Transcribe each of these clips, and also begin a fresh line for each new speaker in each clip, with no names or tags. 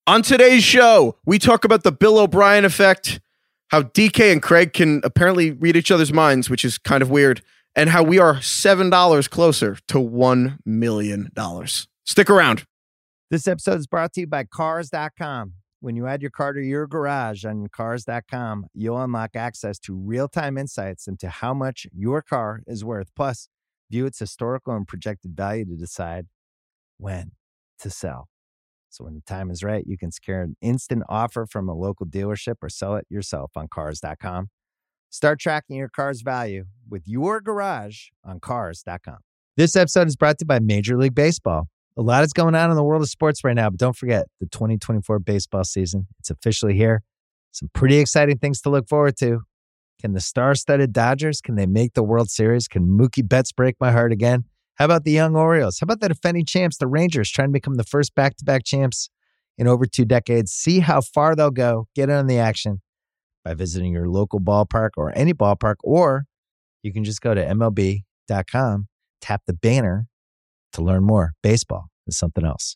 On today's show, we talk about the Bill O'Brien effect, how DK and Craig can apparently read each other's minds, which is kind of weird, and how we are $7 closer to $1 million. Stick around.
This episode is brought to you by Cars.com. When you add your car to your garage on Cars.com, you'll unlock access to real-time insights into how much your car is worth. Plus, view its historical and projected value to decide when to sell. So when the time is right, you can secure an instant offer from a local dealership or sell it yourself on Cars.com. Start tracking your car's value with your garage on Cars.com. This episode is brought to you by Major League Baseball. A lot is going on in the world of sports right now, but don't forget the 2024 baseball season. It's officially here. Some pretty exciting things to look forward to. Can the star-studded Dodgers, can they make the World Series? Can Mookie Betts break my heart again? How about the young Orioles? How about the defending champs, the Rangers, trying to become the first back-to-back champs in over 2 decades? See how far they'll go. Get in on the action by visiting your local ballpark or any ballpark, or you can just go to MLB.com, tap the banner to learn more. Baseball is something else.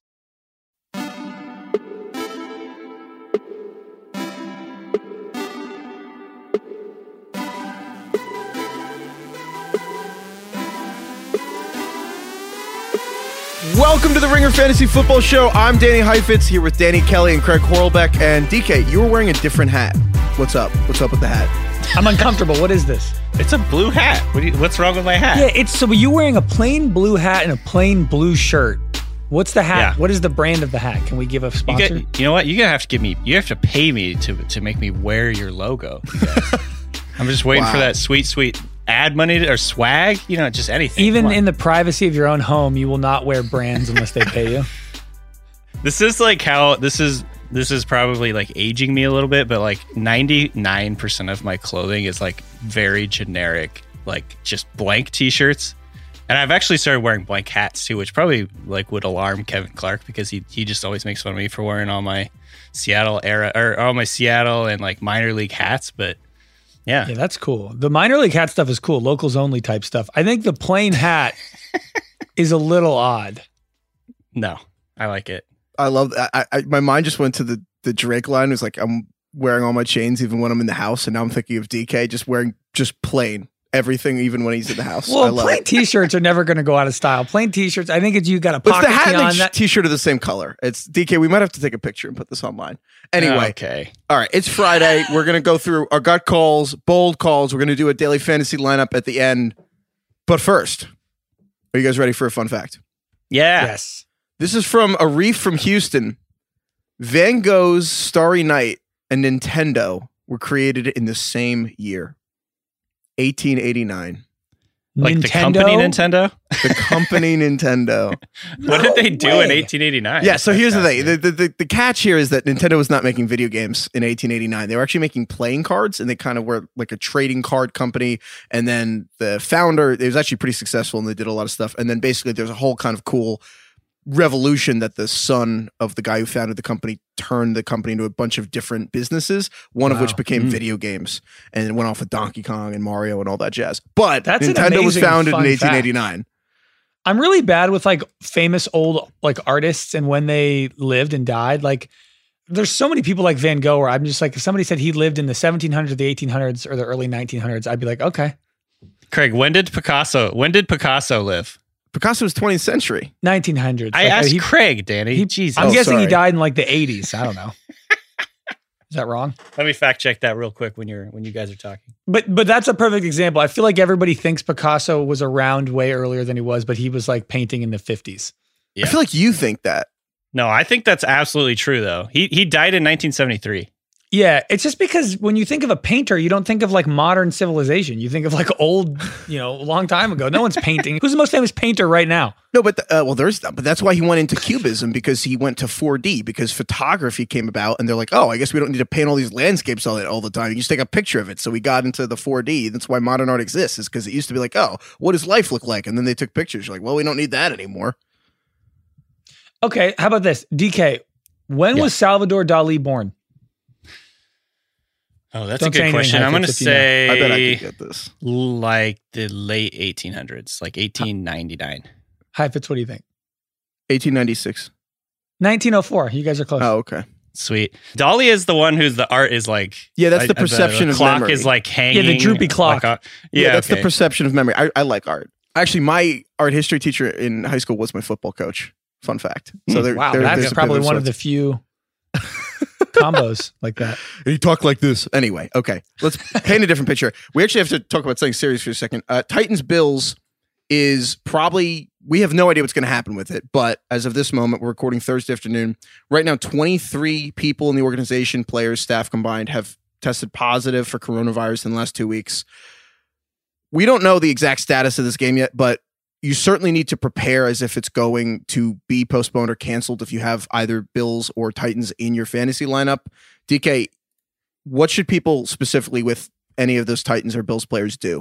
Welcome to the Ringer Fantasy Football Show. I'm Danny Heifetz here with Danny Kelly and Craig Horlbeck. And DK, you were wearing a different hat. What's up? What's up with the hat?
I'm uncomfortable. What is this?
It's a blue hat. What's wrong with my hat?
Yeah, it's so you're wearing a plain blue hat and a plain blue shirt. What's the hat?
Yeah.
What is the brand of the hat? Can we give a sponsor?
You know what? You're gonna have to give me. You have to pay me to make me wear your logo. I'm just waiting for that sweet ad money or swag. You know, just anything.
Even in the privacy of your own home, you will not wear brands unless they pay you.
This is like how this is probably like aging me a little bit, but like 99% of my clothing is like very generic, like just blank t-shirts. And I've actually started wearing blank hats too, which probably like would alarm Kevin Clark because he just always makes fun of me for wearing all my Seattle era or all my Seattle and like minor league hats. But yeah,
that's cool. The minor league hat stuff is cool. Locals only type stuff. I think the plain hat is a little odd.
No, I like it.
I love that. My mind just went to the Drake line. It was like, I'm wearing all my chains even when I'm in the house. And now I'm thinking of DK just wearing just plain everything, even when he's in the house.
Well, plain t-shirts are never going to go out of style. Plain t-shirts, I think it's you got a
pocket
pocket
the hat
on
and
that
t-shirt are the same color. It's DK. We might have to take a picture and put this online. Anyway.
Okay.
All right. It's Friday. We're going to go through our gut calls, bold calls. We're going to do a daily fantasy lineup at the end. But first, are you guys ready for a fun fact?
Yeah.
Yes.
This is from Arif from Houston. Van Gogh's Starry Night and Nintendo were created in the same year, 1889.
Like
Nintendo?
the company Nintendo?
The company Nintendo.
What did they do in 1889?
Yeah, so here's the thing. The catch here is that Nintendo was not making video games in 1889. They were actually making playing cards, and they kind of were like a trading card company. And then the founder, it was actually pretty successful, and they did a lot of stuff. And then basically there's a whole kind of cool revolution that the son of the guy who founded the company turned the company into a bunch of different businesses, one of which became video games, and it went off with Donkey Kong and Mario and all that jazz. But
that's
Nintendo was founded in 1889.
Fact. I'm really bad with like famous old like artists and when they lived and died. Like there's so many people like Van Gogh where I'm just like, if somebody said he lived in the 1700s, the 1800s, or the early 1900s, I'd be like, okay.
Craig, when did Picasso live?
Picasso was 20th century.
1900s.
I asked Craig, Danny. Jesus.
I'm guessing
sorry.
he died in like the 80s. I don't know. Is that wrong?
Let me fact check that real quick when you guys are talking.
But that's a perfect example. I feel like everybody thinks Picasso was around way earlier than he was, but he was like painting in the 50s.
Yeah.
I feel like you think that.
No, I think that's absolutely true though. He died in 1973.
Yeah, it's just because when you think of a painter, you don't think of like modern civilization. You think of like old, a long time ago. No one's painting. Who's the most famous painter right now?
No, but but that's why he went into cubism, because he went to 4D, because photography came about, and they're like, oh, I guess we don't need to paint all these landscapes all the time. You just take a picture of it. So we got into the 4D. That's why modern art exists, is because it used to be like, oh, what does life look like? And then they took pictures. You're like, well, we don't need that anymore.
Okay, how about this? DK, when was Salvador Dali born?
Oh, that's a good question. I'm going to say,
I bet I can get this.
Like the late 1800s, like 1899.
Heifetz, what do you think?
1896.
1904. You guys are close.
Oh, okay.
Sweet. Dolly is the one who's the art is like.
Yeah, that's the perception
the
of
clock
memory.
is like hanging.
Yeah, the droopy clock.
That's the perception of memory. I like art. Actually, my art history teacher in high school was my football coach. Fun fact. So
Wow, that's probably one of the few combos like that.
He talked like this. Anyway, okay. Let's paint a different picture. We actually have to talk about something serious for a second. Titans Bills is probably, we have no idea what's going to happen with it, but as of this moment, we're recording Thursday afternoon. Right now, 23 people in the organization, players, staff combined, have tested positive for coronavirus in the last 2 weeks. We don't know the exact status of this game yet, but you certainly need to prepare as if it's going to be postponed or canceled if you have either Bills or Titans in your fantasy lineup. DK, what should people specifically with any of those Titans or Bills players do?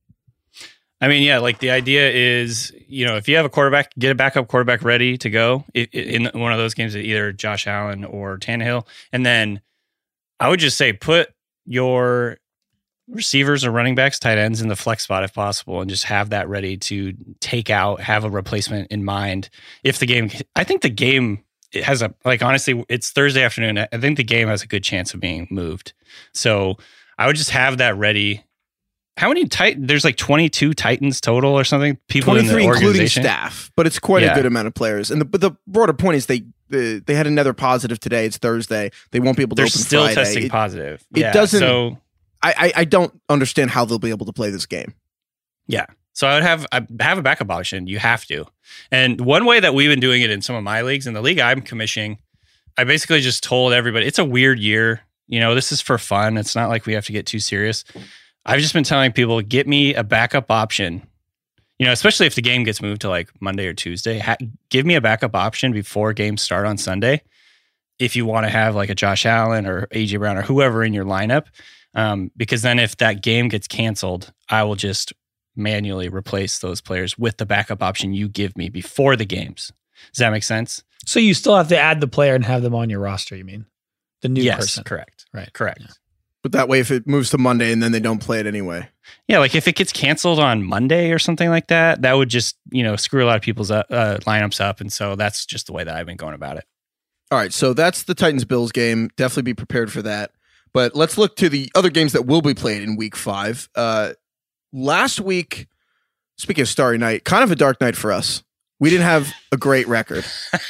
I mean, yeah, like the idea is, if you have a quarterback, get a backup quarterback ready to go in one of those games, either Josh Allen or Tannehill. And then I would just say put your receivers or running backs, tight ends in the flex spot if possible, and just have that ready to take out, have a replacement in mind. If the game, I think the game has honestly, it's Thursday afternoon. I think the game has a good chance of being moved. So I would just have that ready. How many there's like 22 Titans total or something? People
23
in the
including
organization?
staff, but it's quite a good amount of players. And the broader point is they had another positive today. It's Thursday. They won't be able to open
still
Friday.
Testing positive.
It doesn't. So I don't understand how they'll be able to play this game.
Yeah. So I would have a backup option. You have to. And one way that we've been doing it in some of my leagues, in the league I'm commissioning, I basically just told everybody it's a weird year. This is for fun. It's not like we have to get too serious. I've just been telling people, get me a backup option, especially if the game gets moved to like Monday or Tuesday, give me a backup option before games start on Sunday. If you want to have like a Josh Allen or AJ Brown or whoever in your lineup, because then if that game gets canceled, I will just manually replace those players with the backup option you give me before the games. Does that make sense?
So you still have to add the player and have them on your roster, you mean? The new person.
Correct.
Right.
Correct.
Yeah.
But that way, if it moves to Monday and then they don't play it anyway.
Yeah, like if it gets canceled on Monday or something like that, that would just, screw a lot of people's lineups up. And so that's just the way that I've been going about it.
All right, so that's the Titans-Bills game. Definitely be prepared for that. But let's look to the other games that will be played in Week 5. Last week, speaking of Starry Night, kind of a dark night for us. We didn't have a great record.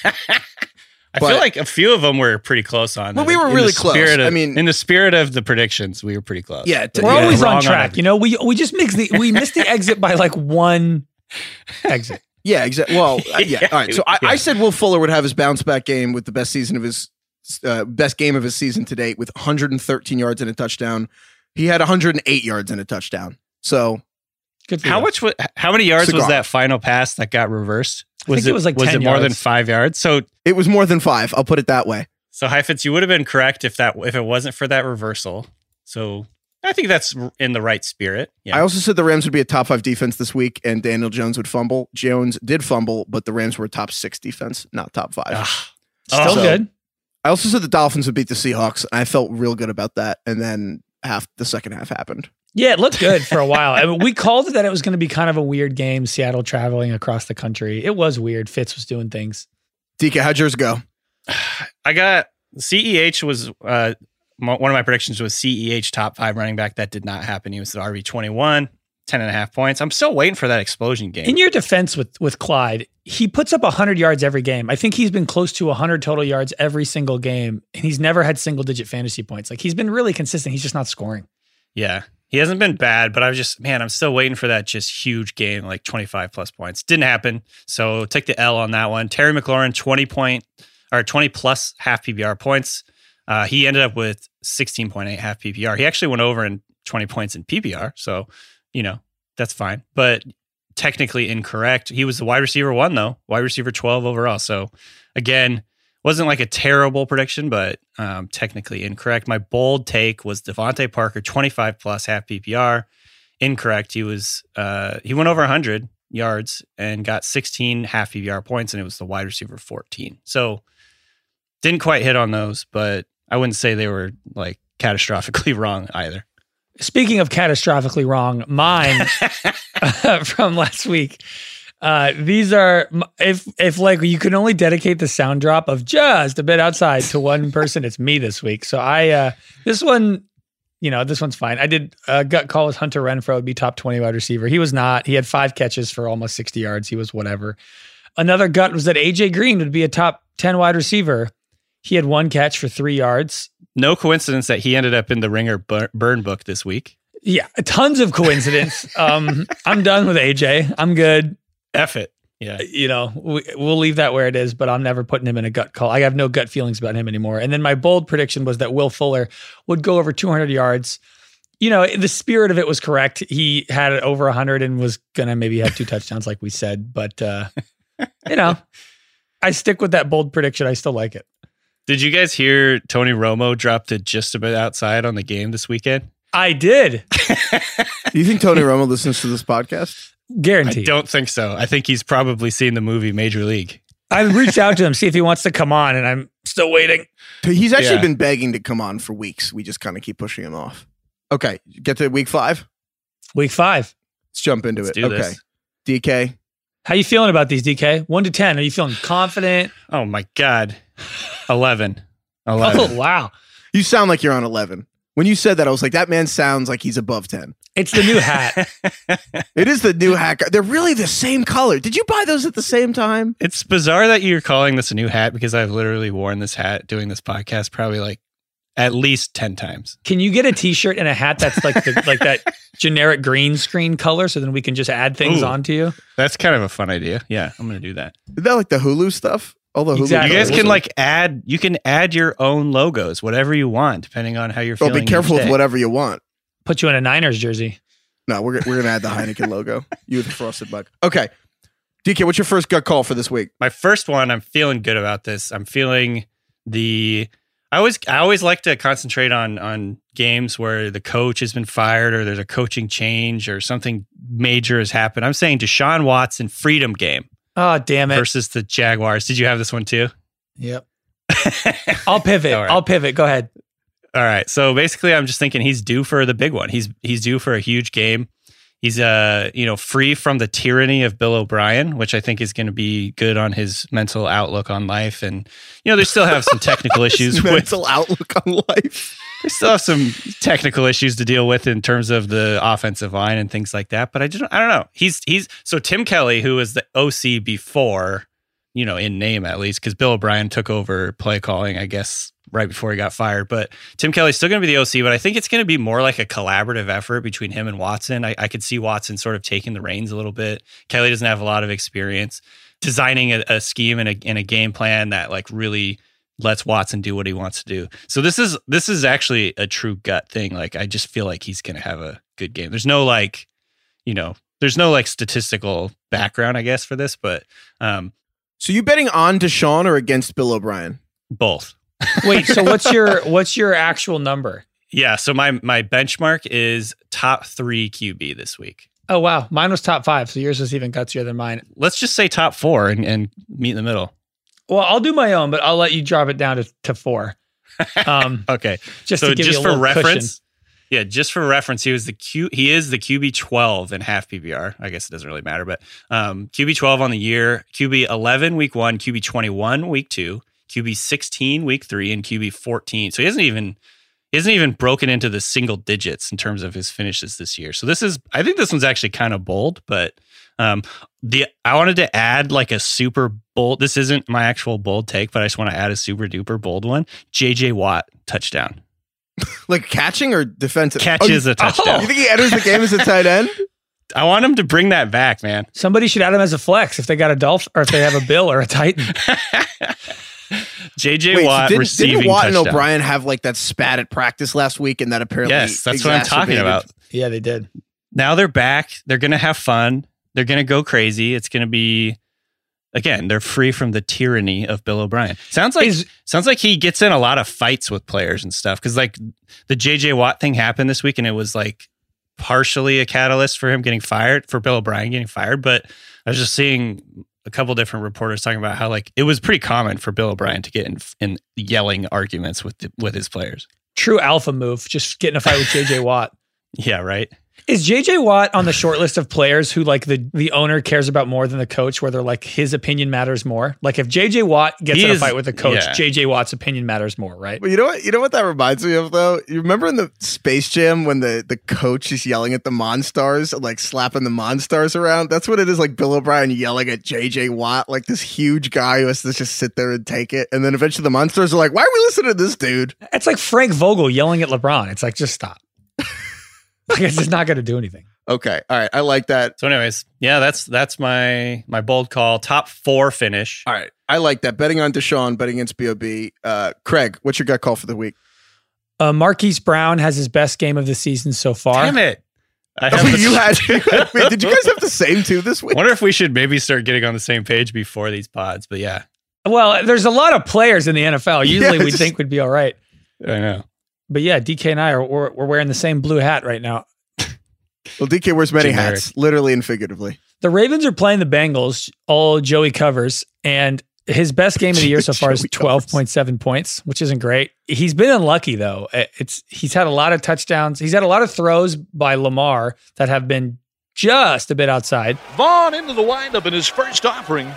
I feel like a few of them were pretty close on.
Well, we were really close.
In the spirit of the predictions, we were pretty close.
Yeah,
we're always on track. We just we missed the exit by like one exit.
Yeah, exactly. Well, yeah. All right. So I said Will Fuller would have his bounce back game with the best season of his best game of his season to date with 113 yards and a touchdown. He had 108 yards and a touchdown. So
good.
How many yards was that final pass that got reversed?
I think it was like 10
was it more
yards.
than 5 yards? So
it was more than 5. I'll put it that way.
So Heifetz, you would have been correct if it wasn't for that reversal. So I think that's in the right spirit. Yeah.
I also said the Rams would be a top 5 defense this week and Daniel Jones would fumble. Jones did fumble, but the Rams were a top 6 defense, not top 5.
Still good.
I also said the Dolphins would beat the Seahawks. And I felt real good about that. And then the second half happened.
Yeah, it looked good for a while. I mean, we called it that it was going to be kind of a weird game, Seattle traveling across the country. It was weird. Fitz was doing things.
DK, how'd yours go?
I got CEH was one of my predictions was CEH top 5 running back. That did not happen. He was the RB21, 10.5 points. I'm still waiting for that explosion game.
In your defense with Clyde, he puts up 100 yards every game. I think he's been close to 100 total yards every single game, and he's never had single-digit fantasy points. Like, he's been really consistent. He's just not scoring.
Yeah. He hasn't been bad, but I'm still waiting for that just huge game, like 25 plus points. Didn't happen. So take the L on that one. Terry McLaurin, 20 plus half PPR points. He ended up with 16.8 half PPR. He actually went over in 20 points in PPR. So, that's fine, but technically incorrect. He was the wide receiver 1 though, wide receiver 12 overall. So again, wasn't like a terrible prediction, but technically incorrect. My bold take was Devontae Parker, 25 plus half PPR. Incorrect. He went over 100 yards and got 16 half PPR points, and it was the wide receiver 14. So didn't quite hit on those, but I wouldn't say they were like catastrophically wrong either.
Speaking of catastrophically wrong, mine from last week, These are if like you can only dedicate the sound drop of just a bit outside to one person, it's me this week. So this one, this one's fine. I did a gut call with Hunter Renfrow would be top 20 wide receiver. He was not. He had 5 catches for almost 60 yards. He was whatever. Another gut was that AJ Green would be a top 10 wide receiver. He had 1 catch for 3 yards.
No coincidence that he ended up in the Ringer burn book this week.
Yeah, tons of coincidence. I'm done with AJ. I'm good.
F it. Yeah.
We'll leave that where it is, but I'm never putting him in a gut call. I have no gut feelings about him anymore. And then my bold prediction was that Will Fuller would go over 200 yards. The spirit of it was correct. He had it over 100 and was going to maybe have 2 touchdowns like we said. But, I stick with that bold prediction. I still like it.
Did you guys hear Tony Romo dropped it just a bit outside on the game this weekend?
I did.
Do you think Tony Romo listens to this podcast?
Guaranteed.
I don't think so. I think he's probably seen the movie Major League.
I reached out to him, see if he wants to come on, and I'm still waiting.
He's actually been begging to come on for weeks. We just kind of keep pushing him off. Okay, get to week 5?
Week 5.
Let's jump into
Let's
it.
do
Okay.
this.
DK?
How you feeling about these, DK? 1 to 10. Are you feeling confident?
Oh, my God. 11.
Oh, wow.
You sound like you're on 11. When you said that, I was like, that man sounds like he's above 10.
It's the new hat.
It is the new hat. They're really the same color. Did you buy those at the same time?
It's bizarre that you're calling this a new hat because I've literally worn this hat doing this podcast probably like at least 10 times.
Can you get a t-shirt and a hat that's like like that generic green screen color so then we can just add things onto you?
That's kind of a fun idea. Yeah, I'm going to do that.
Is that like the Hulu stuff? All the Hulu
Exactly.
You guys
colors?
can you can add your own logos, whatever you want, depending on how you're
Well,
feeling.
be careful
each
with
day.
whatever you want.
Put you in a Niners jersey.
No, we're going to add the Heineken logo. You with the frosted mug. Okay. DK, what's your first gut call for this week?
My first one, I'm feeling good about this. I'm feeling I always like to concentrate on games where the coach has been fired or there's a coaching change or something major has happened. I'm saying Deshaun Watson freedom game.
Oh, damn it.
Versus the Jaguars. Did you have this one too?
Yep. I'll pivot.
All right.
I'll pivot. Go ahead.
All right. So basically, I'm just thinking he's due for the big one. He's due for a huge game. He's free from the tyranny of Bill O'Brien, which I think is going to be good on his mental outlook on life. And they still have some technical issues with
mental outlook on life.
They still have some technical issues to deal with in terms of the offensive line and things like that. But I don't know. He's so Tim Kelly, who was the OC before, in name at least, because Bill O'Brien took over play calling, I guess, right before he got fired. But Tim Kelly's still going to be the OC, but I think it's going to be more like a collaborative effort between him and Watson. I could see Watson sort of taking the reins a little bit. Kelly doesn't have a lot of experience designing a scheme and a game plan that like really lets Watson do what he wants to do. So this is actually a true gut thing. Like, I just feel like he's going to have a good game. There's no statistical background, I guess, for this, but
so you betting on Deshaun or against Bill O'Brien?
both.
Wait, so what's your actual number?
Yeah. So my benchmark is top 3 QB this week.
Oh, wow. Mine was top 5. So yours was even gutsier than mine.
Let's just say top 4 and meet in the middle.
Well, I'll do my own, but I'll let you drop it down to 4.
Okay.
Just
So
to give
just
you a
for
little
reference,
cushion.
yeah, just for reference, he is the QB 12 in half PPR. I guess it doesn't really matter, but QB 12 on the year, QB 11 week 1, QB 21 week 2, QB 16 week 3, and QB 14. So he hasn't even broken into the single digits in terms of his finishes this year. So I think this one's actually kind of bold, but I wanted to add like a super bold. This isn't my actual bold take, but I just want to add a super duper bold one. JJ Watt touchdown.
Like catching or defensive?
Catches a touchdown.
You think he enters the game as a tight end?
I want him to bring that back, man.
Somebody should add him as a flex if they got a Dolphin or if they have a Bill or a Titan.
JJ Watt receiving
didn't Watt
touchdown.
and O'Brien have like that spat at practice last week, and that apparently
Yes, that's what I'm talking
exacerbated-
about.
Yeah, they did.
Now they're back. They're going to have fun. They're going to go crazy. It's going to be, again, they're free from the tyranny of Bill O'Brien. Sounds like he gets in a lot of fights with players and stuff. Because like the JJ Watt thing happened this week, and it was like partially a catalyst for him getting fired, for Bill O'Brien getting fired. But I was just seeing a couple different reporters talking about how like it was pretty common for Bill O'Brien to get in yelling arguments with his players.
True alpha move. Just get in a fight with JJ Watt.
Yeah, right.
Is JJ Watt on the short list of players who like the owner cares about more than the coach, where they're like his opinion matters more? Like if JJ Watt gets in a fight with the coach, JJ Watt's opinion matters more, right?
Well, you know what that reminds me of though? You remember in the Space Jam when the coach is yelling at the Monstars, like slapping the Monstars around? That's what it is, like Bill O'Brien yelling at JJ Watt, like this huge guy who has to just sit there and take it. And then eventually the Monstars are like, why are we listening to this dude?
It's like Frank Vogel yelling at LeBron. It's like, just stop. Like it's just not going to do anything.
Okay. All right. I like that.
So anyways, yeah, that's my bold call. Top 4 finish.
All right. I like that. Betting on Deshaun, betting against B.O.B. Craig, what's your gut call for the week?
Marquise Brown has his best game of the season so far.
Damn it.
Wait, did you guys have the same two this week?
I wonder if we should maybe start getting on the same page before these pods, but yeah.
Well, there's a lot of players in the NFL. Usually we think we'd be all right.
I know.
But yeah, DK and I we're wearing the same blue hat right now.
Well, DK wears many hats, literally and figuratively.
The Ravens are playing the Bengals, all Joey covers, and his best game of the year so far is 12.7 points, which isn't great. He's been unlucky though. He's had a lot of touchdowns. He's had a lot of throws by Lamar that have been just a bit outside.
Vaughn into the windup in his first offering.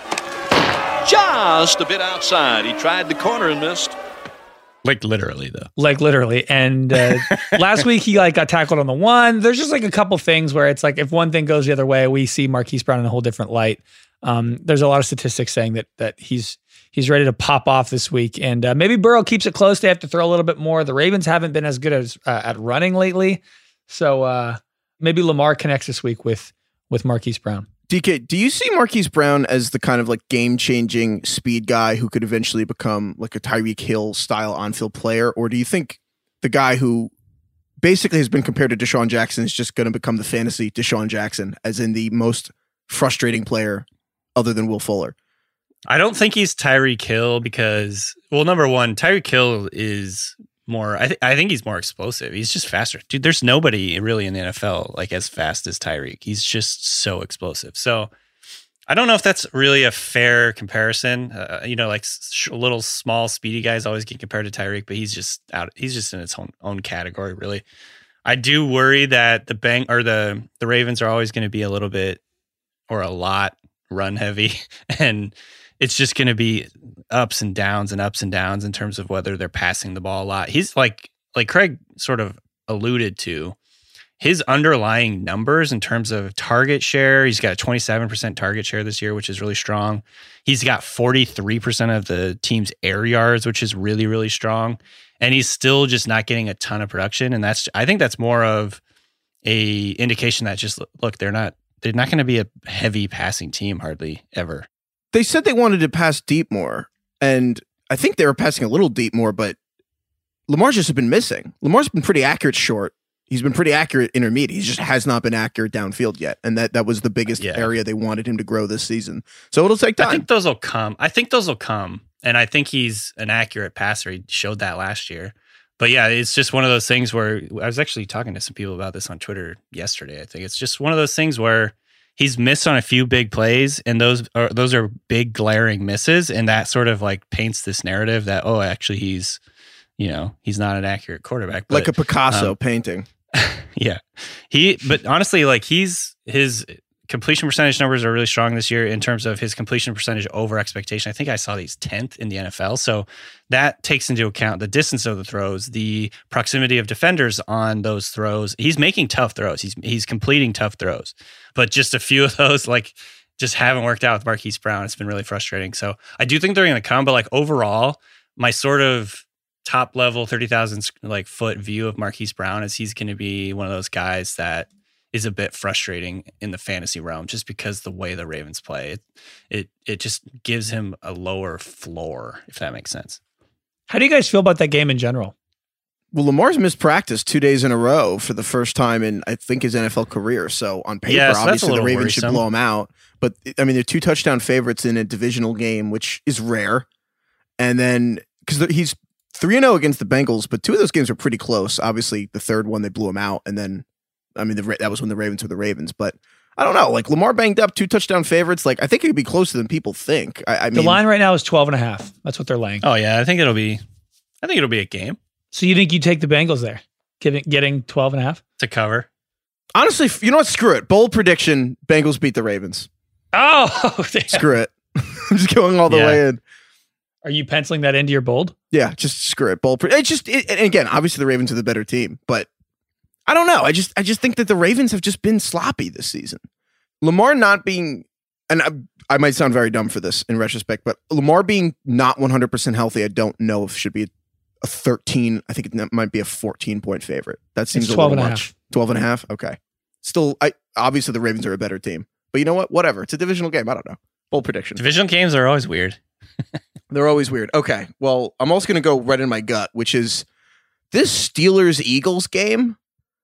Just a bit outside. He tried the corner and missed.
Like literally though.
Like literally. And last week he got tackled on the one. There's just like a couple things where it's like if one thing goes the other way, we see Marquise Brown in a whole different light. There's a lot of statistics saying that he's ready to pop off this week. And maybe Burrow keeps it close. They have to throw a little bit more. The Ravens haven't been as good as at running lately. So maybe Lamar connects this week with Marquise Brown.
DK, do you see Marquise Brown as the kind of like game-changing speed guy who could eventually become like a Tyreek Hill style on-field player? Or do you think the guy who basically has been compared to Deshaun Jackson is just going to become the fantasy Deshaun Jackson, as in the most frustrating player other than Will Fuller?
I don't think he's Tyreek Hill because, well, number one, Tyreek Hill is more, I think he's more explosive. He's just faster. Dude, there's nobody really in the NFL like as fast as Tyreek. He's just so explosive. So I don't know if that's really a fair comparison. Like little small speedy guys always get compared to Tyreek, but he's just in its own category, really. I do worry that the Ravens are always going to be a little bit or a lot run heavy, and it's just going to be ups and downs in terms of whether they're passing the ball a lot. He's like Craig sort of alluded to, his underlying numbers in terms of target share. He's got a 27% target share this year, which is really strong. He's got 43% of the team's air yards, which is really, really strong. And he's still just not getting a ton of production. And I think that's more of a indication that just look, they're not going to be a heavy passing team hardly ever.
They said they wanted to pass deep more, and I think they were passing a little deep more, but Lamar's just been missing. Lamar's been pretty accurate short. He's been pretty accurate intermediate. He just has not been accurate downfield yet, and that was the biggest area they wanted him to grow this season. So it'll take time.
I think those will come, and I think he's an accurate passer. He showed that last year. But yeah, it's just one of those things where I was actually talking to some people about this on Twitter yesterday. I think it's just one of those things where he's missed on a few big plays, and those are big glaring misses, and that sort of like paints this narrative that actually he's not an accurate quarterback, but,
like a Picasso painting.
Yeah, but honestly, like his completion percentage numbers are really strong this year in terms of his completion percentage over expectation. I think I saw these 10th in the NFL. So that takes into account the distance of the throws, the proximity of defenders on those throws. He's making tough throws. He's completing tough throws, but just a few of those just haven't worked out with Marquise Brown. It's been really frustrating. So I do think they're going to come, but overall, my sort of top level 30,000 foot view of Marquise Brown is he's going to be one of those guys that is a bit frustrating in the fantasy realm, just because the way the Ravens play, it just gives him a lower floor, if that makes sense.
How do you guys feel about that game in general?
Well, Lamar's missed practice 2 days in a row for the first time in, I think, his NFL career. So on paper, obviously the Ravens should blow him out. But I mean, they're 2 touchdown favorites in a divisional game, which is rare. And then because he's 3-0 against the Bengals, but 2 of those games were pretty close. Obviously, the third one they blew him out, and then that was when the Ravens were the Ravens. But I don't know. Lamar banged up, 2 touchdown favorites. I think it could be closer than people think. I mean,
the line right now is 12.5. That's what they're laying.
Oh yeah, I think it'll be a game.
So you think you take the Bengals there? getting 12.5
to cover.
Honestly, you know what? Screw it. Bold prediction: Bengals beat the Ravens.
Oh,
Screw it. I'm just going all the way in.
Are you penciling that into your bold?
Yeah, just screw it. Bold. And again, obviously the Ravens are the better team, but I don't know. I just think that the Ravens have just been sloppy this season. Lamar not being, and I might sound very dumb for this in retrospect, but Lamar being not 100% healthy, I don't know if it should be a 13. I think it might be a 14-point favorite. That seems a little much. 12.5. Okay. Still, obviously the Ravens are a better team, but you know what? Whatever. It's a divisional game. I don't know. Bold prediction.
Divisional games are always weird.
They're always weird. Okay. Well, I'm also going to go right in my gut, which is this Steelers-Eagles game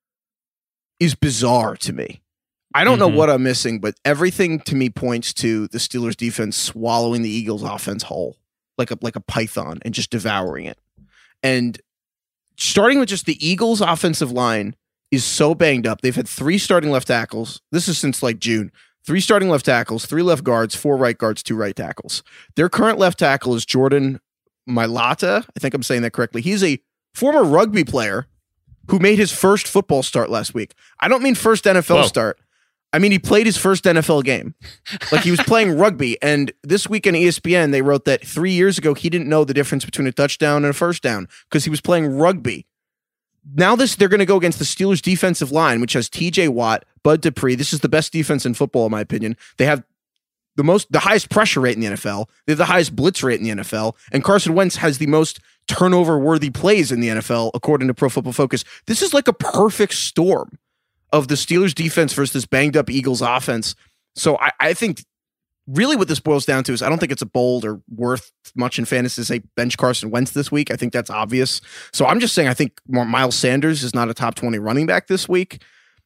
is bizarre to me. I don't know what I'm missing, but everything to me points to the Steelers defense swallowing the Eagles offense whole, like a python, and just devouring it. And starting with just the Eagles offensive line is so banged up. They've had 3 starting left tackles. This is since like June. 3 starting left tackles, 3 left guards, 4 right guards, 2 right tackles. Their current left tackle is Jordan Mailata. I think I'm saying that correctly. He's a former rugby player who made his first football start last week. I don't mean first NFL start. I mean, he played his first NFL game. Like, he was playing rugby. And this week on ESPN, they wrote that 3 years ago, he didn't know the difference between a touchdown and a first down because he was playing rugby. Now they're going to go against the Steelers defensive line, which has TJ Watt, Bud Dupree. This is the best defense in football, in my opinion. They have the highest pressure rate in the NFL. They have the highest blitz rate in the NFL. And Carson Wentz has the most turnover-worthy plays in the NFL, according to Pro Football Focus. This is like a perfect storm of the Steelers defense versus this banged-up Eagles offense. So I think really what this boils down to is I don't think it's a bold or worth much in fantasy to say bench Carson Wentz this week. I think that's obvious. So I'm just saying I think Miles Sanders is not a top 20 running back this week.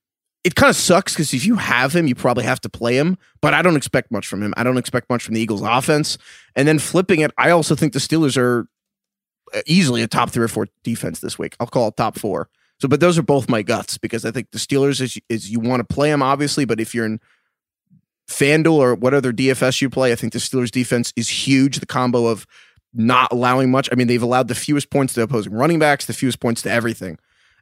It kind of sucks because if you have him, you probably have to play him, but I don't expect much from him. I don't expect much from the Eagles offense. And then flipping it, I also think the Steelers are easily a top 3 or 4 defense this week. I'll call it top 4. So, but those are both my guts because I think the Steelers is you want to play them, obviously, but if you're in FanDuel or what other DFS you play, I think the Steelers defense is huge. The combo of not allowing much. I mean, they've allowed the fewest points to opposing running backs, the fewest points to everything.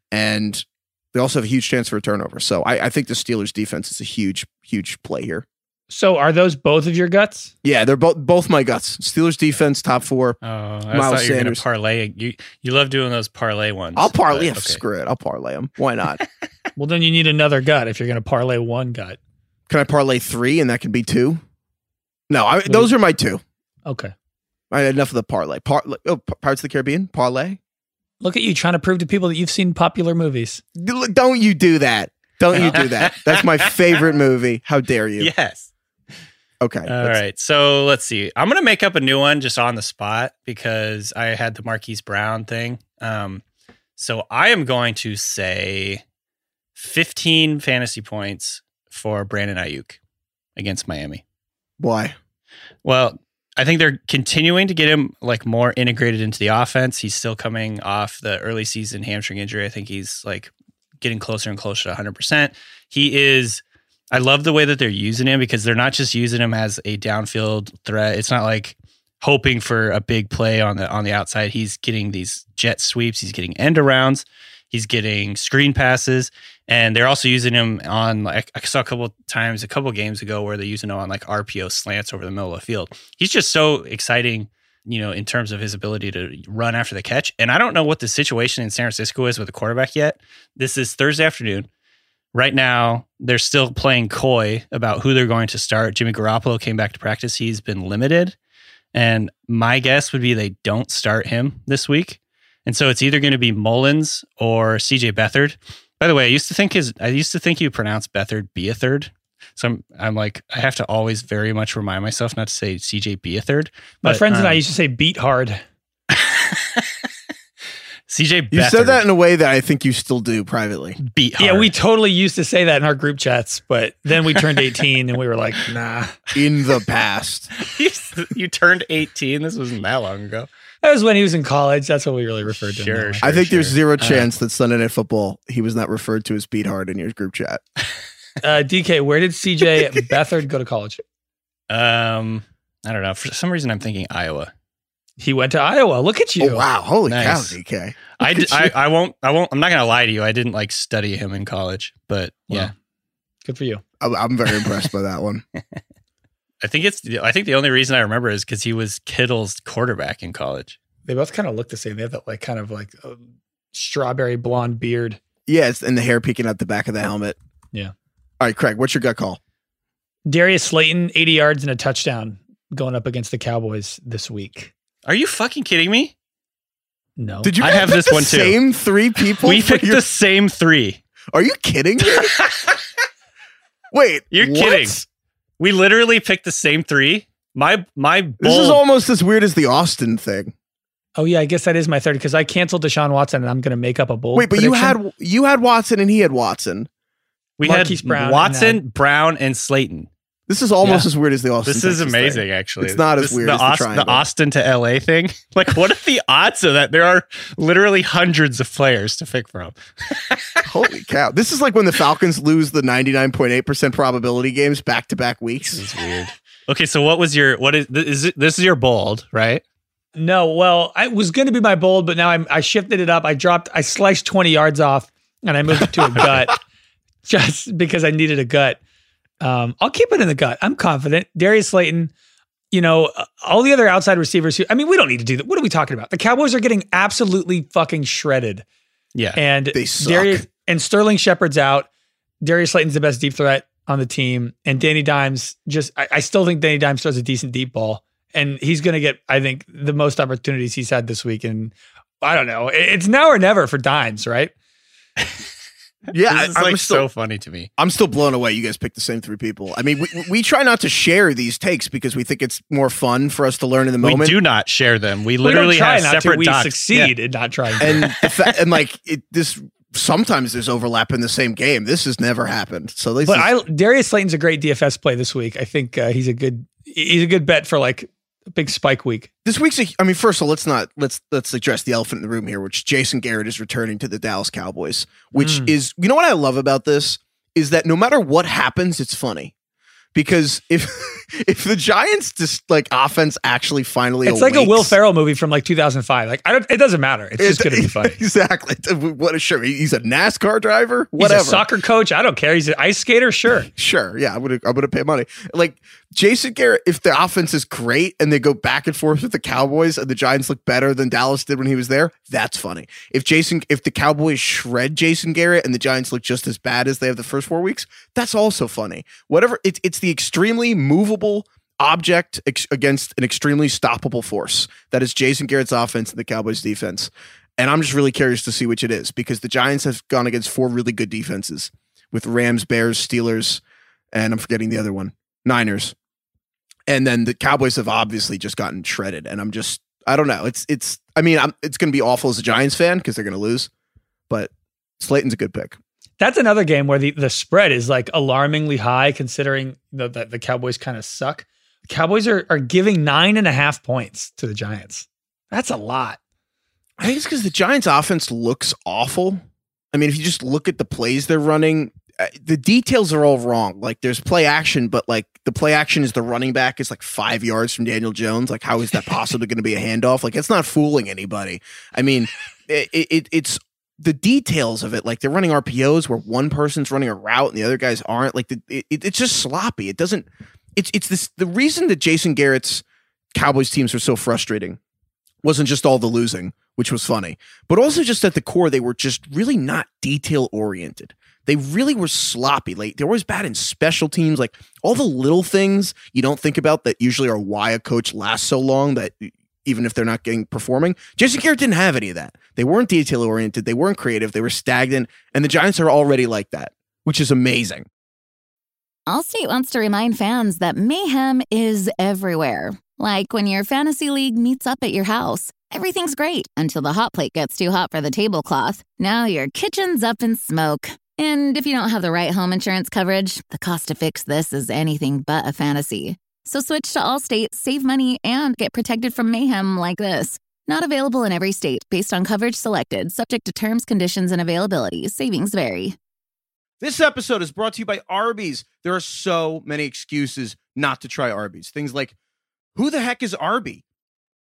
And they also have a huge chance for a turnover. So I think the Steelers defense is a huge, huge play here.
So are those both of your guts?
Yeah, they're both my guts. Steelers defense, top 4.
Oh, I thought you were going to parlay. You love doing those parlay ones.
I'll parlay. Okay. Screw it. I'll parlay them. Why not?
Well, then you need another gut if you're going to parlay one gut.
Can I parlay 3 and that can be 2? No, those are my 2.
Okay.
I had enough of the parlay. Pirates of the Caribbean? Parlay?
Look at you trying to prove to people that you've seen popular movies.
Don't you do that. Don't you do that. That's my favorite movie. How dare you?
Yes.
Okay.
All right. So let's see. I'm going to make up a new one just on the spot because I had the Marquise Brown thing. So I am going to say 15 fantasy points for Brandon Ayuk against Miami.
Why?
Well, I think they're continuing to get him like more integrated into the offense. He's still coming off the early season hamstring injury. I think he's like getting closer and closer to 100%. I love the way that they're using him because they're not just using him as a downfield threat. It's not like hoping for a big play on the outside. He's getting these jet sweeps. He's getting end arounds. He's getting screen passes. And they're also using him on, like, I saw a couple games ago where they're using him on like RPO slants over the middle of the field. He's just so exciting, in terms of his ability to run after the catch. And I don't know what the situation in San Francisco is with the quarterback yet. This is Thursday afternoon. Right now, they're still playing coy about who they're going to start. Jimmy Garoppolo came back to practice. He's been limited. And my guess would be they don't start him this week. And so it's either going to be Mullins or CJ Beathard. By the way, I used to think you pronounce Beathard Beathard. So I'm like, I have to always very much remind myself not to say CJ Beathard.
My friends and I used to say beat hard.
CJ Beathard.
You said that in a way that I think you still do privately.
Beat hard.
Yeah, we totally used to say that in our group chats, but then we turned 18 and we were like, nah.
In the past.
You turned 18? This wasn't that long ago.
That was when he was in college. That's what we really referred to him.
I think there's zero chance that Sunday Night Football, he was not referred to as beat hard in your group chat.
DK, where did CJ Beathard go to college?
I don't know. For some reason, I'm thinking Iowa.
He went to Iowa. Look at you.
Oh, wow. Holy
Nice.
cow, DK.
I won't. I'm not gonna lie to you. I didn't like study him in college, but yeah.
Well, good for you.
I'm very impressed by that one.
I think the only reason I remember is because he was Kittle's quarterback in college.
They both kind of look the same. They have that like kind of like strawberry blonde beard.
Yes, and the hair peeking out the back of the helmet.
Yeah.
All right, Craig, what's your gut call?
Darius Slayton, 80 yards and a touchdown going up against the Cowboys this week.
Are you fucking kidding me?
No.
Did you
I have
pick
this
the
one too.
Same three people?
We
for
picked the same three.
Are you kidding me? Wait,
You're
what?
kidding. We literally picked the same three. My
This is
bold-
almost as weird as the Austin thing.
Oh yeah, I guess that is my third because I canceled Deshaun Watson and I'm going to make up a bold.
Wait, but
prediction.
you had Watson and he had Watson.
we
Marquise
had
Brown
Watson,
and,
Brown, and Slayton.
This is almost as weird as the Austin.
This is
Texas
amazing,
thing.
actually.
It's not as weird as the triangle.
The Austin to LA thing. Like, what are the odds of that? There are literally hundreds of players to pick from.
Holy cow! This is like when the Falcons lose the 99.8% probability games back to back weeks.
This is weird. Okay, so this is your bold, right?
No, well, I was going to be my bold, but now I shifted it up. I sliced 20 yards off and I moved it to a gut just because I needed a gut. I'll keep it in the gut. I'm confident. Darius Slayton, all the other outside receivers we don't need to do that. What are we talking about? The Cowboys are getting absolutely fucking shredded.
Yeah.
And
They suck.
Sterling Shepard's out. Darius Slayton's the best deep threat on the team. And Danny Dimes I still think Danny Dimes throws a decent deep ball. And he's going to get, I think, the most opportunities he's had this week. And I don't know. It's now or never for Dimes, right?
Yeah,
This is so funny to me.
I'm still blown away. You guys picked the same three people. I mean, we try not to share these takes because we think it's more fun for us to learn in the moment.
We do not share them. We
We
literally
don't try
have
not to.
separate
We
docs.
succeed
Yeah.
in not trying to.
And this sometimes there's overlap in the same game. This has never happened. So this
Darius Slayton's a great DFS play this week. I think he's a good bet for like a big spike week.
this week's. First of all, let's address the elephant in the room here, which Jason Garrett is returning to the Dallas Cowboys. Which is, you know what I love about this is that no matter what happens, it's funny. Because if the Giants just like offense actually finally
It's like a
awakes-
Will Ferrell movie from like 2005. Like it doesn't matter. It's just going to be funny.
Exactly. What a sure. He's a NASCAR driver.
He's
Whatever.
a soccer coach. I don't care. He's an ice skater. Sure.
Sure. Yeah, I'm gonna pay money. Like Jason Garrett, if the offense is great and they go back and forth with the Cowboys and the Giants look better than Dallas did when he was there, that's funny. If the Cowboys shred Jason Garrett and the Giants look just as bad as they have the first 4 weeks, that's also funny. Whatever. It's the extremely movable object against an extremely stoppable force. That is Jason Garrett's offense and the Cowboys defense. And I'm just really curious to see which it is because the Giants have gone against 4 really good defenses with Rams, Bears, Steelers, and I'm forgetting the other one, Niners. And then the Cowboys have obviously just gotten shredded. And I don't know. It's going to be awful as a Giants fan because they're going to lose, but Slayton's a good pick.
That's another game where the spread is like alarmingly high considering that the Cowboys kind of suck. The Cowboys are giving 9.5 points to the Giants. That's a lot.
I think it's because the Giants offense looks awful. I mean, if you just look at the plays they're running, the details are all wrong. Like there's play action, but like the play action is the running back is like 5 yards from Daniel Jones. Like how is that possibly going to be a handoff? Like it's not fooling anybody. I mean, it's the details of it. Like they're running RPOs where one person's running a route and the other guys aren't. Like it's just sloppy. It doesn't. It's the reason that Jason Garrett's Cowboys teams are so frustrating wasn't just all the losing, which was funny, but also just at the core they were just really not detail oriented. They really were sloppy. Like they're always bad in special teams. Like all the little things you don't think about that usually are why a coach lasts so long that even if they're not performing, Jason Garrett didn't have any of that. They weren't detail oriented. They weren't creative. They were stagnant. And the Giants are already like that, which is amazing.
Allstate wants to remind fans that mayhem is everywhere. Like when your fantasy league meets up at your house. Everything's great until the hot plate gets too hot for the tablecloth. Now your kitchen's up in smoke. And if you don't have the right home insurance coverage, the cost to fix this is anything but a fantasy. So switch to Allstate, save money, and get protected from mayhem like this. Not available in every state based on coverage selected, subject to terms, conditions, and availability. Savings vary.
This episode is brought to you by Arby's. There are so many excuses not to try Arby's. Things like, who the heck is Arby?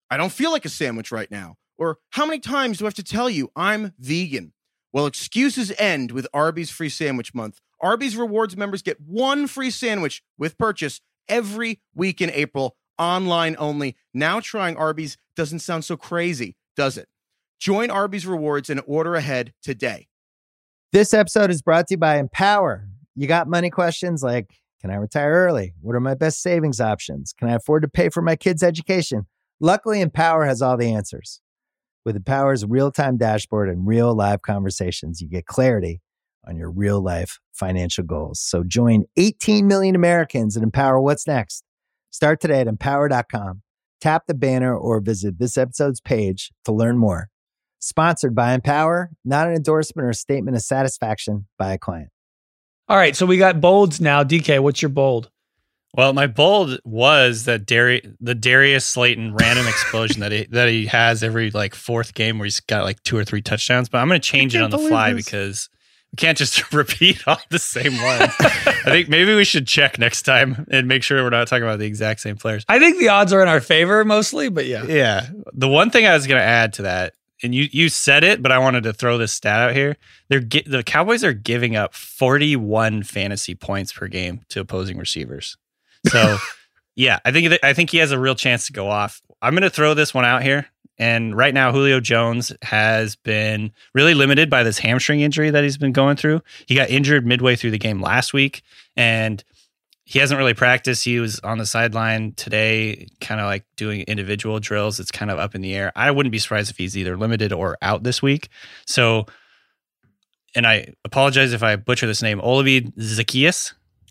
I don't feel like a sandwich right now. Or how many times do I have to tell you I'm vegan? Well, excuses end with Arby's free sandwich month. Arby's Rewards members get one free sandwich with purchase every week in April, online only. Now trying Arby's doesn't sound so crazy, does it? Join Arby's Rewards and order ahead today.
This episode is brought to you by Empower. You got money questions like, can I retire early? What are my best savings options? Can I afford to pay for my kids' education? Luckily, Empower has all the answers. With Empower's real-time dashboard and real live conversations, you get clarity on your real life financial goals. So join 18 million Americans and empower what's next. Start today at empower.com. Tap the banner or visit this episode's page to learn more. Sponsored by Empower, not an endorsement or statement of satisfaction by a client.
All right, so we got bolds now. DK, what's your bold?
Well, my bold was that the Darius Slayton random explosion that he has every like fourth game where he's got like 2 or 3 touchdowns. But I'm going to change it on the fly because we can't just repeat all the same one. I think maybe we should check next time and make sure we're not talking about the exact same players.
I think the odds are in our favor mostly, but yeah.
Yeah. The one thing I was going to add to that, and you said it, but I wanted to throw this stat out here. The Cowboys are giving up 41 fantasy points per game to opposing receivers. So, yeah, I think he has a real chance to go off. I'm going to throw this one out here. And right now, Julio Jones has been really limited by this hamstring injury that he's been going through. He got injured midway through the game last week, and he hasn't really practiced. He was on the sideline today, kind of like doing individual drills. It's kind of up in the air. I wouldn't be surprised if he's either limited or out this week. So, and I apologize if I butcher this name, Olamide Zaccheaus.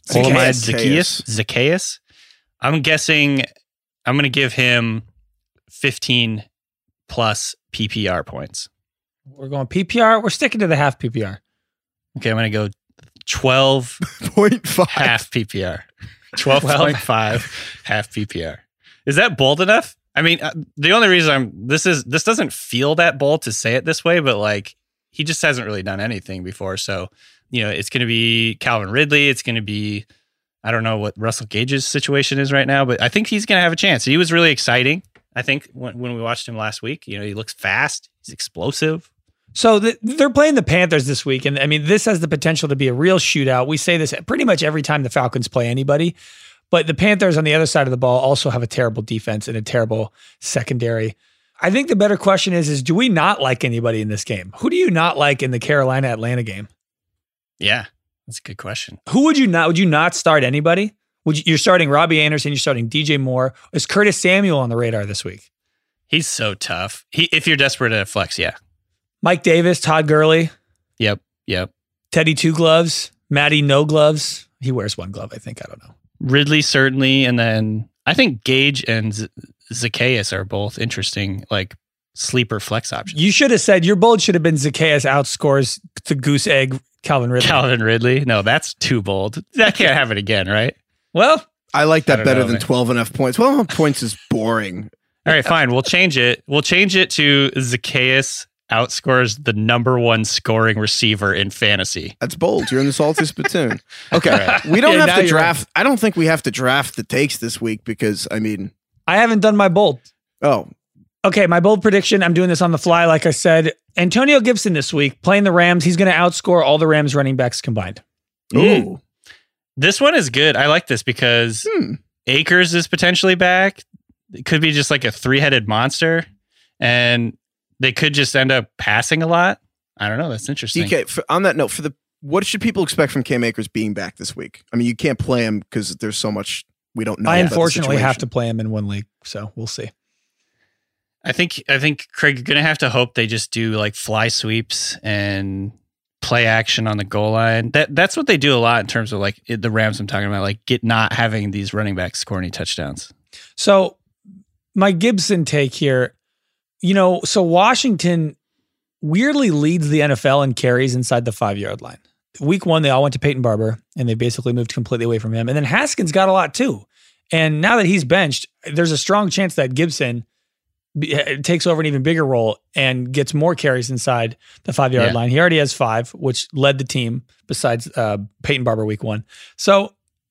Zaccheaus. I'm guessing I'm going to give him 15 plus PPR points.
We're going PPR. We're sticking to the half PPR.
Okay, I'm going to go 12.5 half PPR. 12.5 half PPR. Is that bold enough? I mean, the only reason this doesn't feel that bold to say it this way, but like he just hasn't really done anything before. So, it's going to be Calvin Ridley. It's going to be, I don't know what Russell Gage's situation is right now, but I think he's going to have a chance. He was really exciting. I think when we watched him last week, he looks fast. He's explosive.
So they're playing the Panthers this week. And I mean, this has the potential to be a real shootout. We say this pretty much every time the Falcons play anybody, but the Panthers on the other side of the ball also have a terrible defense and a terrible secondary. I think the better question is do we not like anybody in this game? Who do you not like in the Carolina-Atlanta game?
Yeah, that's a good question.
Who would you not? Would you not start anybody? You're starting Robbie Anderson. You're starting DJ Moore. Is Curtis Samuel on the radar this week?
He's so tough. If you're desperate at flex, yeah.
Mike Davis, Todd Gurley.
Yep.
Teddy 2 gloves. Matty no gloves. He wears 1 glove, I think. I don't know.
Ridley certainly, and then I think Gage and Zaccheaus are both interesting, like sleeper flex options.
You should have said your bold should have been Zaccheaus outscores the goose egg Calvin Ridley. No, that's too bold. That can't happen again, right? Well,
I like that better than 12.5 points. 12.5 points is boring.
All right, fine. We'll change it. We'll change it to Zaccheaus outscores the number 1 scoring receiver in fantasy.
That's bold. You're in the salty spittoon. Okay. Right. We don't have to draft. I don't think we have to draft the takes this week because, I
haven't done my bold.
Oh.
Okay, my bold prediction, I'm doing this on the fly, like I said. Antonio Gibson this week, playing the Rams. He's going to outscore all the Rams running backs combined.
Ooh.
This one is good. I like this because Akers is potentially back. It could be just like a 3-headed monster. And they could just end up passing a lot. I don't know. That's interesting.
DK, on that note, what should people expect from Cam Akers being back this week? I mean, you can't play him because there's so much we don't know.
I unfortunately have to play him in one league, so we'll see.
I think Craig, you're gonna have to hope they just do like fly sweeps and play action on the goal line. That's what they do a lot in terms of like the Rams I'm talking about, like not having these running backs score any touchdowns.
So my Gibson take here, so Washington weirdly leads the NFL in carries inside the 5-yard line. Week 1, they all went to Peyton Barber and they basically moved completely away from him. And then Haskins got a lot too. And now that he's benched, there's a strong chance that Gibson takes over an even bigger role and gets more carries inside the 5-yard line. He already has 5, which led the team besides Peyton Barber week 1. So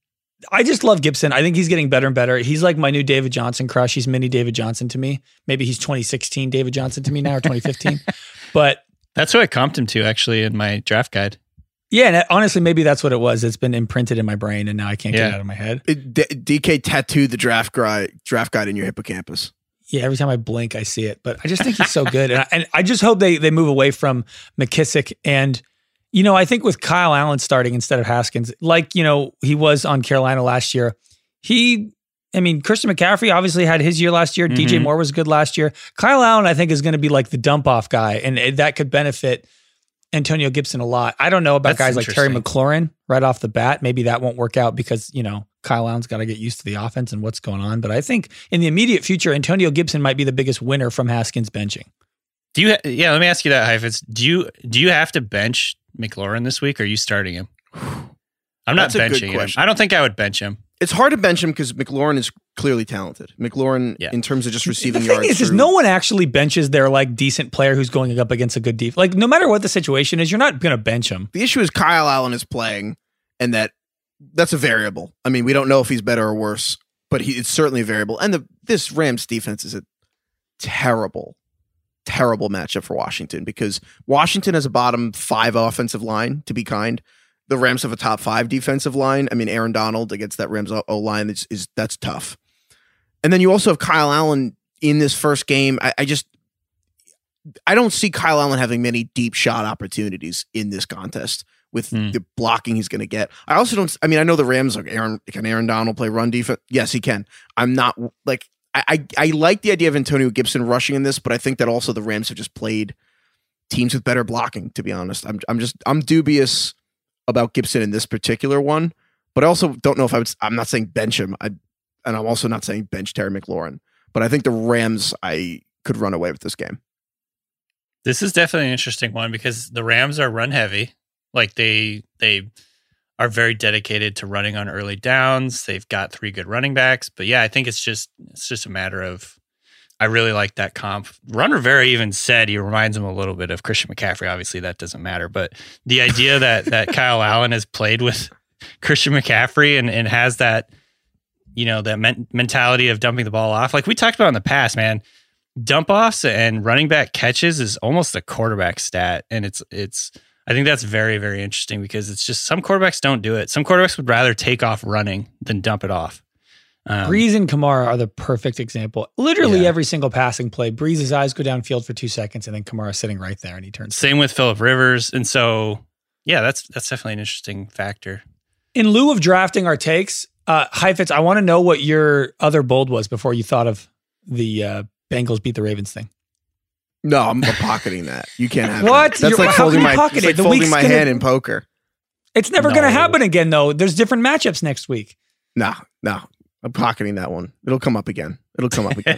I just love Gibson. I think he's getting better and better. He's like my new David Johnson crush. He's mini David Johnson to me. Maybe he's 2016 David Johnson to me now, or 2015. But
that's what I comped him to actually in my draft guide.
Yeah, and honestly, maybe that's what it was. It's been imprinted in my brain, and now I can't get it out of my head.
DK tattooed the draft guide in your hippocampus.
Yeah, every time I blink, I see it. But I just think he's so good. And I just hope they move away from McKissick. And, I think with Kyle Allen starting instead of Haskins, like, he was on Carolina last year, Christian McCaffrey obviously had his year last year. DJ Moore was good last year. Kyle Allen, I think, is going to be like the dump-off guy, and that could benefit Antonio Gibson a lot. I don't know about guys like Terry McLaurin right off the bat. Maybe that won't work out because, Kyle Allen's got to get used to the offense and what's going on. But I think in the immediate future, Antonio Gibson might be the biggest winner from Haskins benching.
Let me ask you that, Heifetz. Do you have to bench McLaurin this week, or are you starting him? I'm not benching him. I don't think I would bench him.
It's hard to bench him because McLaurin is clearly talented. McLaurin, in terms of just receiving
yards.
The thing
is no one actually benches their like decent player who's going up against a good defense. Like no matter what the situation is, you're not going to bench him.
The issue is Kyle Allen is playing, and that's a variable. I mean, we don't know if he's better or worse, but it's certainly a variable. And this Rams defense is a terrible matchup for Washington because Washington has a bottom 5 offensive line, to be kind. The Rams have a top 5 defensive line. I mean, Aaron Donald against that Rams O-line that's tough. And then you also have Kyle Allen in this first game. I don't see Kyle Allen having many deep shot opportunities in this contest with the blocking he's going to get. I also don't. I mean, I know the Rams can Aaron Donald play run defense? Yes, he can. I'm not like I like the idea of Antonio Gibson rushing in this, but I think that also the Rams have just played teams with better blocking. To be honest, I'm dubious about Gibson in this particular one, but I also don't know if I'm not saying bench him. And I'm also not saying bench Terry McLaurin, but I think the Rams, I could run away with this game.
This is definitely an interesting one because the Rams are run heavy. Like they are very dedicated to running on early downs. They've got 3 good running backs, but yeah, I think it's just a matter of, I really like that comp. Ron Rivera even said he reminds him a little bit of Christian McCaffrey. Obviously that doesn't matter, but the idea that Kyle Allen has played with Christian McCaffrey and has that, that mentality of dumping the ball off. Like we talked about in the past, man, dump offs and running back catches is almost a quarterback stat. And I think that's very, very interesting because it's just some quarterbacks don't do it. Some quarterbacks would rather take off running than dump it off.
Breeze and Kamara are the perfect example. Literally every single passing play, Breeze's eyes go downfield for 2 seconds and then Kamara's sitting right there and he turns.
Same with Phillip Rivers. And so, yeah, that's definitely an interesting factor.
In lieu of drafting our takes, Heifetz, I want to know what your other bold was before you thought of the Bengals beat the Ravens thing.
No, I'm pocketing that. You can't have
what?
That. That's like folding my hand in poker.
It's never going to happen again, though. There's different matchups next week.
No. I'm pocketing that one. It'll come up again. Pocketing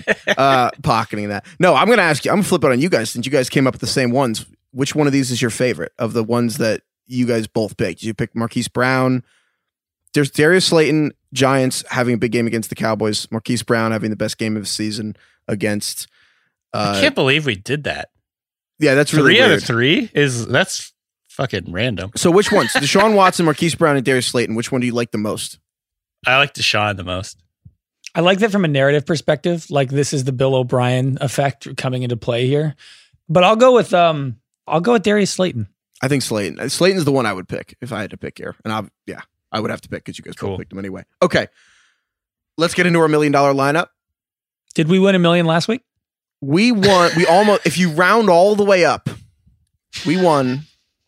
that. No, I'm going to ask you. I'm going to flip it on you guys since you guys came up with the same ones. Which one of these is your favorite of the ones that you guys both picked? You picked Marquise Brown. There's Darius Slayton, Giants having a big game against the Cowboys. Marquise Brown having the best game of the season against.
I can't believe we did that.
Yeah, that's really
3
weird.
out of 3 that's fucking random.
So which ones? Deshaun Watson, Marquise Brown, and Darius Slayton. Which one do you like the most?
I like Deshaun the most.
I like that from a narrative perspective. Like this is the Bill O'Brien effect coming into play here. But I'll go with Darius Slayton.
I think Slayton. Slayton's the one I would pick if I had to pick here. And I would have to pick because you guys both picked him anyway. Okay. Let's get into our $1 million lineup.
Did we win $1 million last week?
We won. We almost, if you round all the way up, we won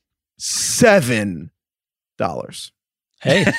$7.
Hey.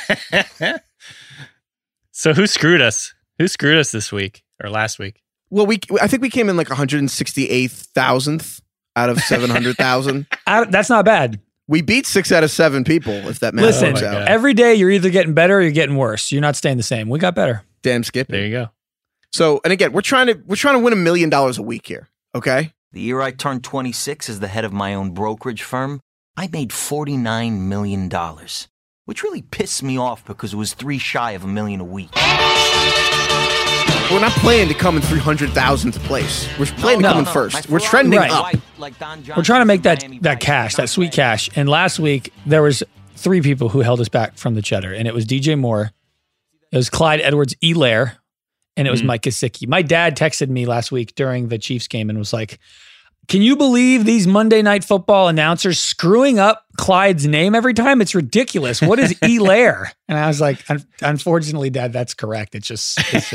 So who screwed us? Who screwed us this week or last week?
Well, I think we came in like 168,000th out of 700,000.
That's not bad.
We beat 6 out of 7 people, if that matters.
Listen, every day you're either getting better or you're getting worse. You're not staying the same. We got better.
Damn Skippy.
There you go.
So, and again, we're trying to win $1 million a week here. Okay.
The year I turned 26 as the head of my own brokerage firm, I made $49 million, which really pissed me off because it was 3 shy of $1 million a week.
We're not playing to come in 300,000th place. We're playing to come in first. We're trending up.
We're trying to make that cash, that sweet cash. And last week, there was 3 people who held us back from the cheddar, and it was DJ Moore, It was Clyde Edwards-Helaire, and it was Mike Gesicki. My dad texted me last week during the Chiefs game and was like, can you believe these Monday Night Football announcers screwing up Clyde's name every time? It's ridiculous. What is Helaire? And I was like, unfortunately, Dad, that's correct. It's just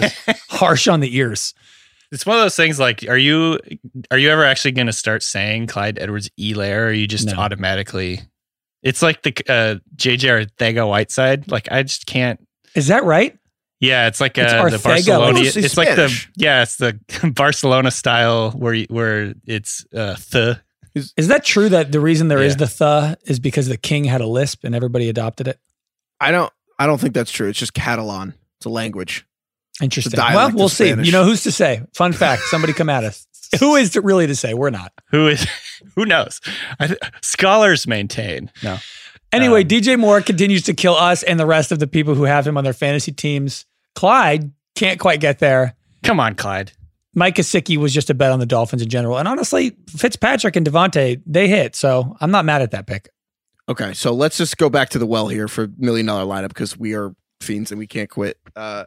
harsh on the ears.
It's one of those things like, are you ever actually going to start saying Clyde Edwards-Helaire, or are you just automatically... It's like the J.J. Arcega-Whiteside. Like, I just can't...
Is that right?
Yeah, it's like
It's
the
Arcega,
Barcelona.
like-
It's like it's the Barcelona style where it's the.
Is that true that the reason there is the is because the king had a lisp and everybody adopted it?
I don't think that's true. It's just Catalan. It's a language.
Interesting.
It's a dialect
Well,
of
we'll see.
Spanish.
You know, who's to say? Fun fact. Somebody come at us. Who is really to say? We're not.
Who knows? Scholars maintain.
No. Anyway, DJ Moore continues to kill us and the rest of the people who have him on their fantasy teams. Clyde can't quite get there.
Come on, Clyde.
Mike Gesicki was just a bet on the Dolphins in general. And honestly, Fitzpatrick and Devontae, they hit. So I'm not mad at that pick.
Okay, so let's just go back to the well here for $1 million lineup because we are fiends and we can't quit.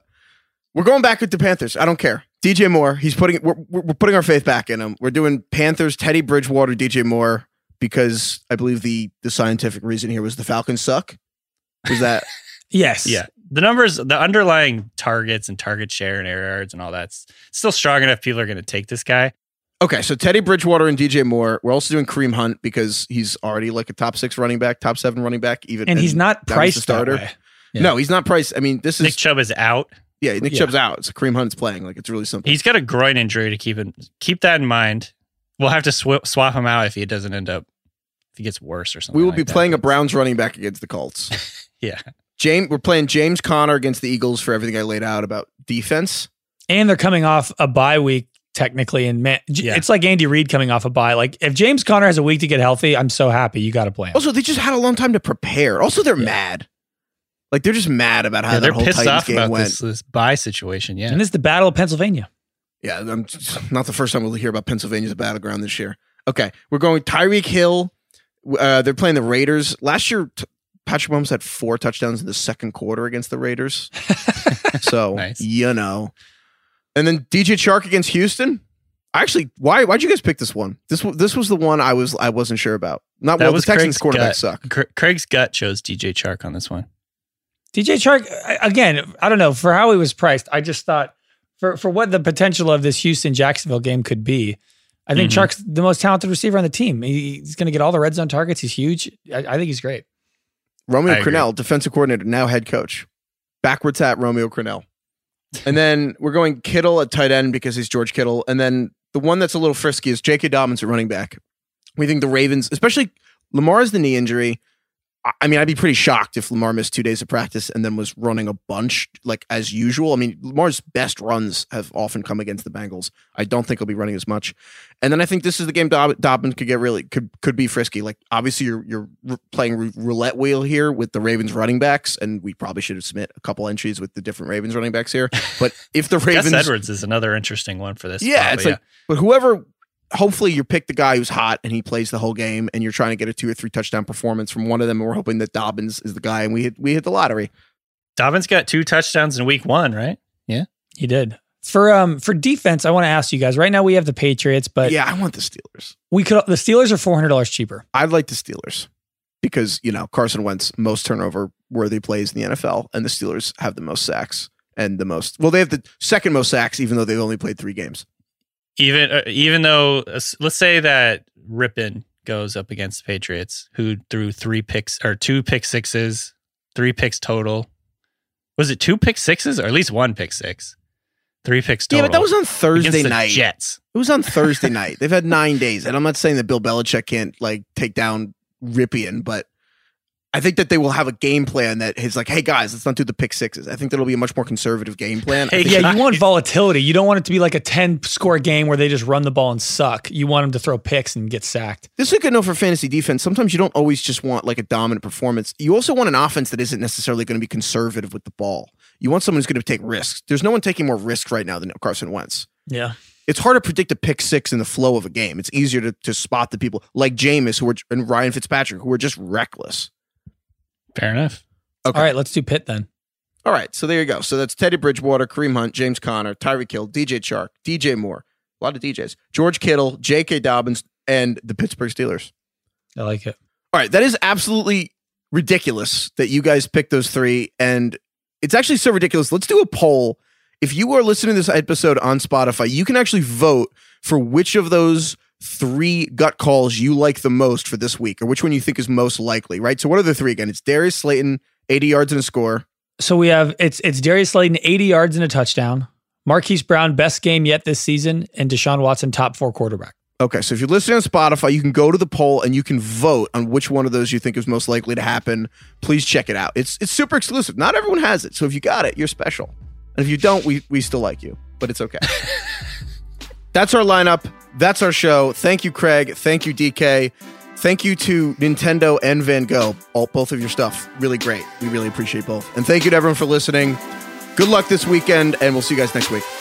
We're going back with the Panthers. I don't care. DJ Moore, we're putting our faith back in him. We're doing Panthers, Teddy Bridgewater, DJ Moore, because I believe the scientific reason here was the Falcons suck. Was that?
Yes.
Yeah. The numbers, the underlying targets and target share and air yards and all that's still strong enough. People are going to take this guy.
Okay, so Teddy Bridgewater and DJ Moore. We're also doing Kareem Hunt because he's already like a top 6 running back, top 7 running back.
And he's not priced
starter.
that way. Yeah.
No, he's not priced. I mean, this is
Nick Chubb is out.
Yeah, Nick Chubb's out. So Kareem Hunt's playing. Like, it's really simple.
He's got a groin injury to keep that in mind. We'll have to swap him out if he doesn't end up, if he gets worse or something.
We will
like
be
that.
playing a Browns running back against the Colts.
Yeah.
We're playing James Conner against the Eagles for everything I laid out about defense.
And they're coming off a bye week, technically. And it's like Andy Reid coming off a bye. Like, if James Conner has a week to get healthy, I'm so happy. You got to play him.
Also, they just had a long time to prepare. Also, they're mad. Like, they're just mad about how that whole
pissed
Titans
off
game
about
went.
this bye situation. Yeah.
And this is the Battle of Pennsylvania.
Yeah, not the first time we'll hear about Pennsylvania's battleground this year. Okay, we're going Tyreek Hill. They're playing the Raiders. Last year, Patrick Mahomes had 4 touchdowns in the second quarter against the Raiders. So,
Nice.
you know. And then DJ Chark against Houston. Actually, why'd you guys pick this one? This was the one I wasn't sure about. Not
That
well,
was
the Texans
Craig's
quarterbacks
gut.
suck.
Craig's gut chose DJ Chark on this one.
DJ Chark, again, I don't know, for how he was priced, I just thought for what the potential of this Houston-Jacksonville game could be, I think Chark's the most talented receiver on the team. He's going to get all the red zone targets. He's huge. I think he's great.
Romeo
I agree.
Crennel, defensive coordinator, now head coach. Backwards hat, Romeo Crennel. And then we're going Kittle at tight end because he's George Kittle. And then the one that's a little frisky is J.K. Dobbins at running back. We think the Ravens, especially Lamar has the knee injury. I mean, I'd be pretty shocked if Lamar missed 2 days of practice and then was running a bunch like as usual. I mean, Lamar's best runs have often come against the Bengals. I don't think he'll be running as much. And then I think this is the game Dobbins could be frisky. Like, obviously you're playing roulette wheel here with the Ravens running backs, and we probably should have submit a couple entries with the different Ravens running backs here. But if the Ravens,
Gus Edwards is another interesting one for this.
yeah,
probably,
it's like, but whoever. Hopefully you pick the guy who's hot and he plays the whole game and you're trying to get a 2 or 3 touchdown performance from one of them. And we're hoping that Dobbins is the guy and we hit the lottery.
Dobbins got 2 touchdowns in week 1, right? Yeah.
He did. For defense, I want to ask you guys. Right now we have the Patriots, but
Yeah, I want the Steelers.
the Steelers are $400 cheaper.
I'd like the Steelers because, Carson Wentz, most turnover worthy plays in the NFL, and the Steelers have the most sacks and they have the second most sacks, even though they've only played 3 games.
Even though, let's say that Rippon goes up against the Patriots, who threw 2 pick sixes, 3 picks total. Was it 2 pick sixes or at least 1 pick six? 3 picks total.
Yeah, but that was on Thursday
against the
night.
Jets.
It was on Thursday night. They've had 9 days, and I'm not saying that Bill Belichick can't take down Ripien, but I think that they will have a game plan that is like, hey guys, let's not do the pick sixes. I think that'll be a much more conservative game plan.
Hey,
Yeah, you want volatility. You don't want it to be like a 10-score game where they just run the ball and suck. You want them to throw picks and get sacked.
This is a good note for fantasy defense. Sometimes you don't always just want like a dominant performance. You also want an offense that isn't necessarily going to be conservative with the ball. You want someone who's going to take risks. There's no one taking more risks right now than Carson Wentz.
Yeah.
It's hard to predict a pick six in the flow of a game. It's easier to spot the people like Jameis and Ryan Fitzpatrick who are just reckless.
Fair enough.
Okay.
All right, let's do Pitt then.
All right, so there you go. So that's Teddy Bridgewater, Kareem Hunt, James Conner, Tyreek Hill, DJ Chark, DJ Moore, a lot of DJs, George Kittle, J.K. Dobbins, and the Pittsburgh Steelers.
I like it.
All right, that is absolutely ridiculous that you guys picked those three, and it's actually so ridiculous. Let's do a poll. If you are listening to this episode on Spotify, you can actually vote for which of those three gut calls you like the most for this week, or which one you think is most likely, right? So what are the three again? It's Darius Slayton, 80 yards and a score.
So we have, it's Darius Slayton, 80 yards and a touchdown. Marquise Brown, best game yet this season. And Deshaun Watson, top 4 quarterback.
Okay, so if you're listening on Spotify, you can go to the poll and you can vote on which one of those you think is most likely to happen. Please check it out. It's super exclusive. Not everyone has it. So if you got it, you're special. And if you don't, we still like you, but it's okay. That's our lineup. That's our show. Thank you, Craig. Thank you, DK. Thank you to Nintendo and Van Gogh. Both of your stuff. Really great. We really appreciate both. And thank you to everyone for listening. Good luck this weekend, and we'll see you guys next week.